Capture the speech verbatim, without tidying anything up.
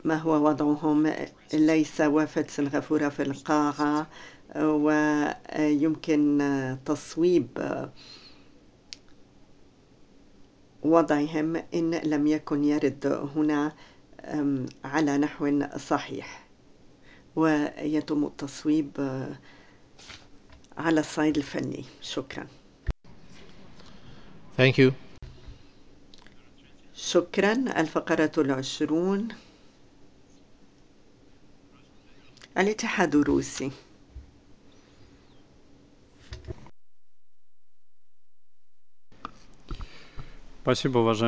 ما هو وضعهم. ليس وافد سنغافورة في القاعة، ويمكن تصويب وضعهم إن لم يكن يرد هنا على نحو صحيح، ويتم التصويب على الصعيد الفني. شكرا. Thank you. شكرا. الفقرة العشرون، الاتحاد الروسي. Спасибо, уважаемый